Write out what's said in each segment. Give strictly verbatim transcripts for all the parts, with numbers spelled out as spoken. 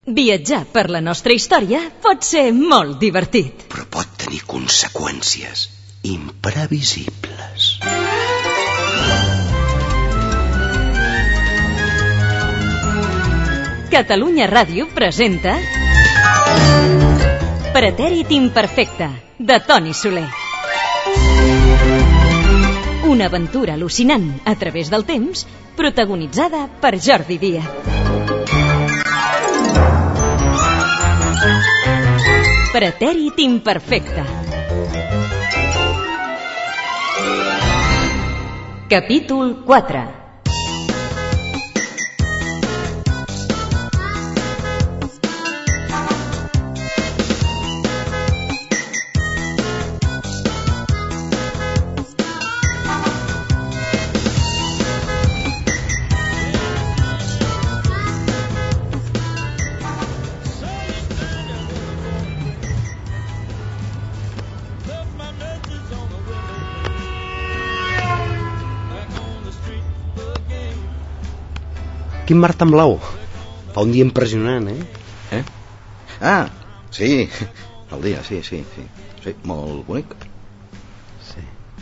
Viatjar per la nostra història pot ser molt divertit. Però pot tenir conseqüències imprevisibles. Catalunya Ràdio presenta Pretèrit imperfecte, de Toni Soler. Una aventura al·lucinant a través del temps, protagonitzada per Jordi Díaz. Pretèrit imperfecte. Capítol quatre. Quin mar tan blau. Fa un dia impressionant, eh? Eh? Ah, sí, el dia, sí, sí, sí. Sí, molt bonic. Sí.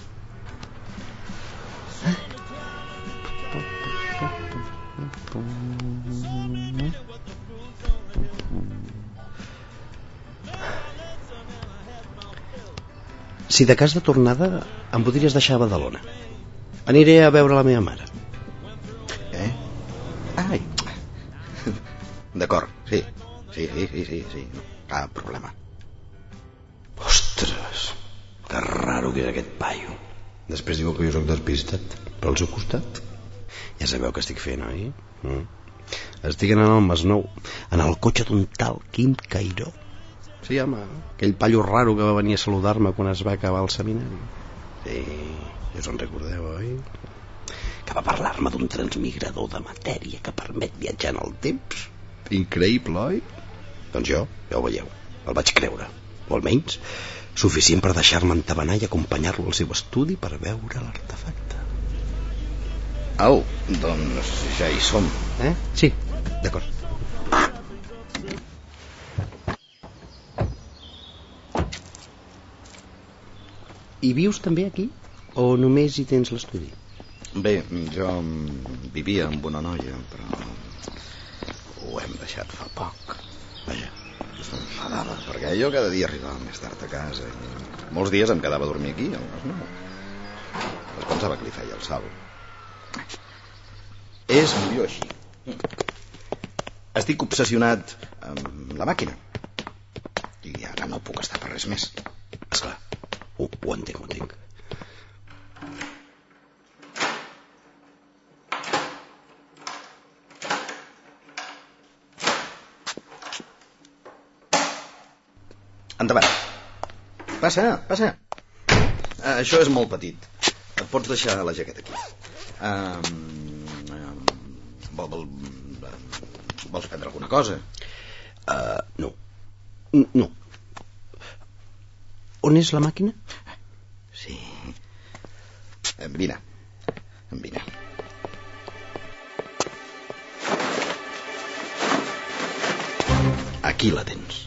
Si de cas de tornada em podries deixar a Badalona. Aniré a veure la meva mare. Eh? Ai. D'acord, sí. Sí, sí, sí, sí, sí. Cap problema. Ostres, que raro que és aquest paio. Després diu que jo soc despistat. Però al seu costat ja sabeu què estic fent, oi? Mm. Estic anant al Masnou, en el cotxe d'un tal Quim Cairó. Sí, home, aquell paio raro que va venir a saludar-me quan es va acabar el seminari. Sí, ja us en recordeu, oi? Que va parlar-me d'un transmigrador de matèria que permet viatjar en el temps. Increïble, oi? Doncs jo, ja ho veieu, el vaig creure. O almenys suficient per deixar-me entabanar i acompanyar-lo al seu estudi per veure l'artefacte. Au, doncs ja hi som. Eh? Sí, d'acord. I vius també aquí? O només hi tens l'estudi? Bé, jo vivia amb una noia, però ho hem deixat fa poc. Vaja, s'enfadava, perquè jo cada dia arribava més tard a casa i molts dies em quedava a dormir aquí, al Masnou. Es pensava que li feia el salt. És millor així. Estic obsessionat amb la màquina i ara no puc estar per res més. Esclar, ho, ho entenc, ho entenc. Endavant. Passa, passa. Uh, això és molt petit. Et pots deixar la jaqueta aquí. Uh, uh, vol, vol, uh, vols prendre alguna cosa? Uh, no. No. On és la màquina? Sí. Uh, vine. Vine. Aquí la tens.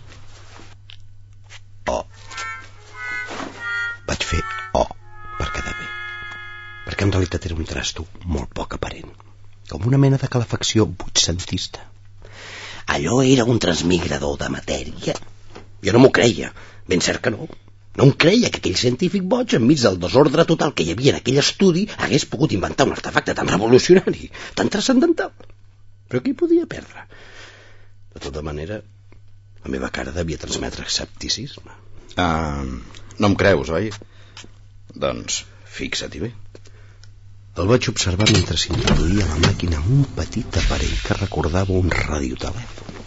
Vaig fer O per quedar bé, perquè en realitat era un trasto molt poc aparent, com una mena de calefacció vuitcentista. Allò era un transmigrador de matèria. Jo no m'ho creia, ben cert que no. No em creia que aquell científic boig, enmig del desordre total que hi havia en aquell estudi, hagués pogut inventar un artefacte tan revolucionari, tan transcendental. Però qui podia perdre? De tota manera, la meva cara devia transmetre escepticisme. Ah... No em creus, oi? Doncs fixa-t'hi bé. El vaig observar mentre s'introduïa la màquina amb un petit aparell que recordava un radiotelèfon.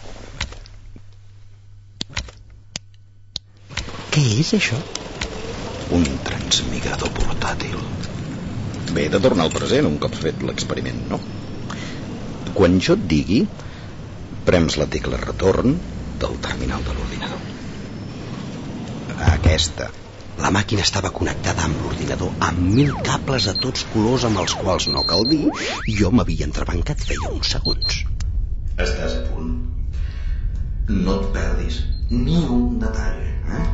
Què és això? Un transmigrador portàtil. Bé de tornar al present un cop fet l'experiment, no? Quan jo et digui, prems la tecla retorn del terminal de l'ordinador. Aquesta. La màquina estava connectada amb l'ordinador amb mil cables de tots colors amb els quals, no cal dir, jo m'havia entrebancat feia uns segons. Estàs a punt? No et perdis ni un detall, eh?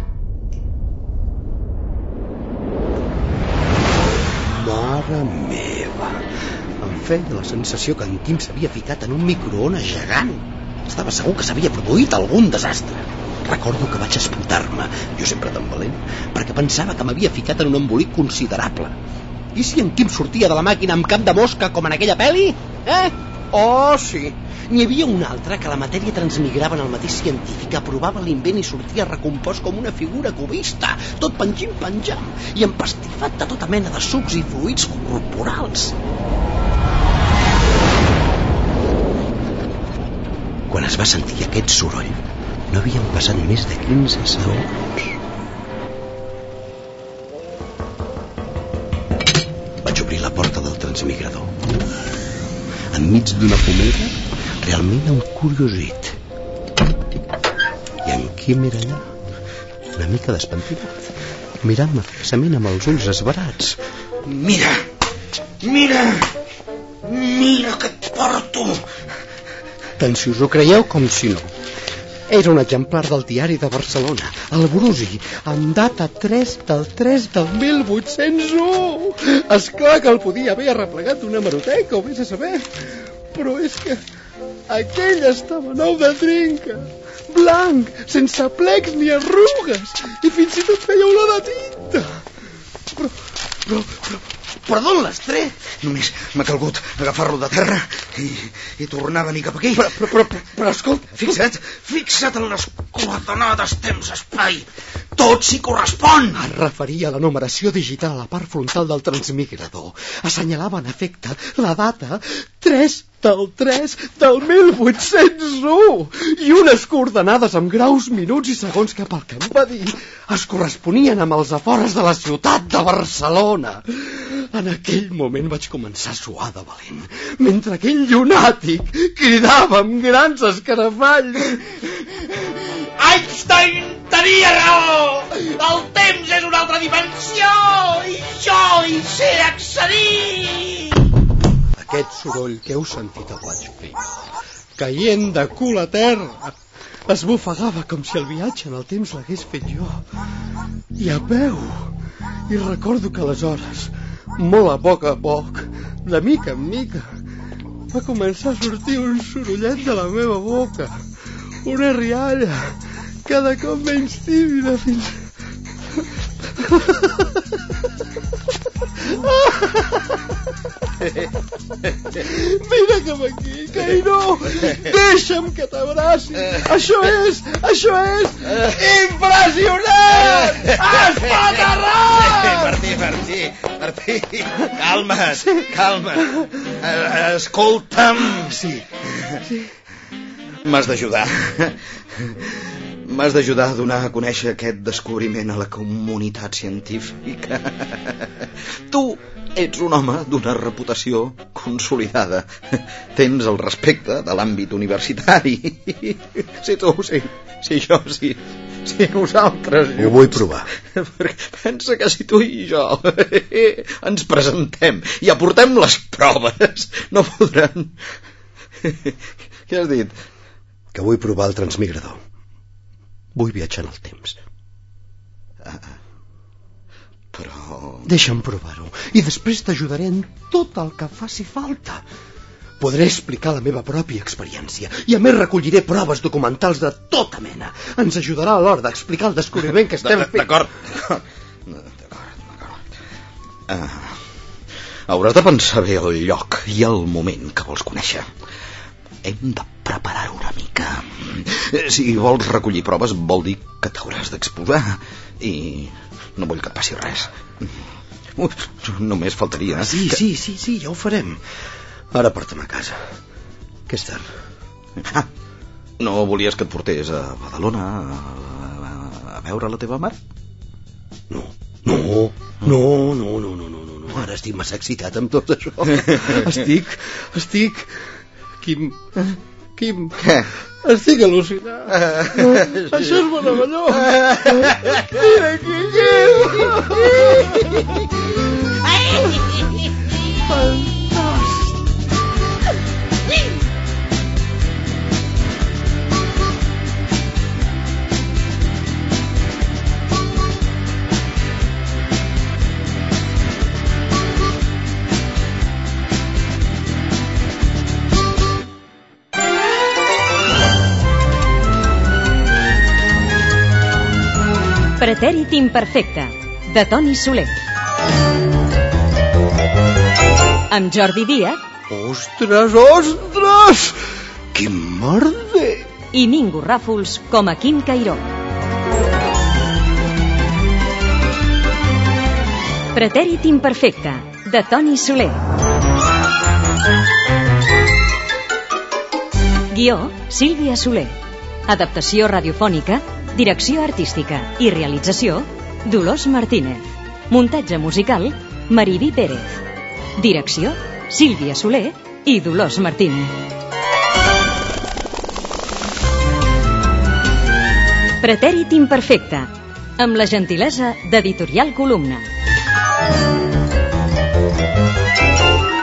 Mare meva! Em feia la sensació que en Quim s'havia ficat en un microones gegant. Estava segur que s'havia produït algun desastre. Recordo que vaig espantar-me, jo sempre tan valent, perquè pensava que m'havia ficat en un embolic considerable. I si en Quim sortia de la màquina amb cap de mosca com en aquella pel·li? Eh? Oh, sí! N'hi havia un altre que la matèria transmigrava en el mateix científic, aprovava l'invent i sortia recompost com una figura cubista, tot penjant-penjant i empastifat de tota mena de sucs i fluids corporals. Quan es va sentir aquest soroll, no havien passat més de quinze segons. Vaig obrir la porta del transmigrador. Enmig d'una fumera, realment un curiosit. I en Quim era allà, una mica despentinat, mirant-me fixament amb els ulls esverats. Mira! Mira! Mira que et porto! Tant si us ho creieu com si no. Era un exemplar del diari de Barcelona, el Brusi, amb data tres del tres del mil vuit-cents u. Esclar que el podia haver arreplegat d'una hemeroteca, ho vés a saber. Però és que aquell estava nou de trinca, blanc, sense plecs ni arrugues, i fins i tot feia olor de tinta. Però, però, però, per d'on l'has tret? Només m'ha calgut agafar-lo de terra i, i tornar a venir cap aquí. Però, però, però, però, però escolta, fixa't, fixa't en les coordenades temps-espai. Tot s'hi correspon. Es referia a la numeració digital a la part frontal del transmigrador. Assenyalava, en efecte, la data tres del tres del mil vuit-cents u i unes coordenades amb graus, minuts i segons que, pel que em va dir, es corresponien amb els afores de la ciutat de Barcelona. En aquell moment vaig començar a suar de valent, mentre aquell llunàtic cridava amb grans escarafalls. Einstein tenia raó! El temps és una altra dimensió i jo hi sé accedir! Aquest soroll que heu sentit el vaig fer, caient de cul a terra, es bufegava com si el viatge en el temps l'hagués fet jo. I a peu. I recordo que aleshores, molt a poc a poc, de mica en mica, va començar a sortir un sorollet de la meva boca, una rialla, cada cop menys tímida fins... Vine cap aquí, Cairó, deixa'm que t'abraci. Això és, això és impressionant! Espaterrat! Martí, Martí, Martí, calma't, calma't. Escolta'm. Sí, sí. M'has d'ajudar. M'has d'ajudar a donar a conèixer aquest descobriment a la comunitat científica. Tu ets un home d'una reputació consolidada. Tens el respecte de l'àmbit universitari. Si tu, si, si jo, si, si nosaltres... Ho vull provar. Pensa que si tu i jo ens presentem i aportem les proves, no podran... Què has dit? Que vull provar el transmigrador. Vull viatjar en el temps. Ah, però... Deixa'm provar-ho i després t'ajudaré en tot el que faci falta. Podré explicar la meva pròpia experiència i a més recolliré proves documentals de tota mena. Ens ajudarà a l'hora d'explicar el descobriment que estem fent. D'acord, d'acord, d'acord. Ah, hauràs de pensar bé el lloc i el moment que vols conèixer. Hem de preparar una mica. Si vols recollir proves vol dir que t'hauràs d'exposar i no vull que et passi res. Uf, només faltaria... Sí, que... sí, sí, sí, ja ho farem. Ara porta'm a casa, que és tard. Ah, no volies que et portés a Badalona a, a, a veure la teva mare? No, no, no, no, no, no, no, no, no. Ara estic massa excitat amb tot això. Estic, estic... Quim, Quim, què? Estic al·lucinat. Uh, això és meravellós. Mira aquí, Quim. Fantàstic. Pretèrit imperfecte, de Toni Soler. Amb Jordi Díaz. Ostres, ostres! Quin merder! I Mingo Ràfols com a Quim Cairó. Pretèrit imperfecte, de Toni Soler. Guió, Sílvia Soler. Adaptació radiofònica, direcció artística i realització, Dolors Martínez. Muntatge musical, Mariví Pérez. Direcció, Sílvia Soler i Dolors Martínez. Pretèrit imperfecte, amb la gentilesa d'Editorial Columna.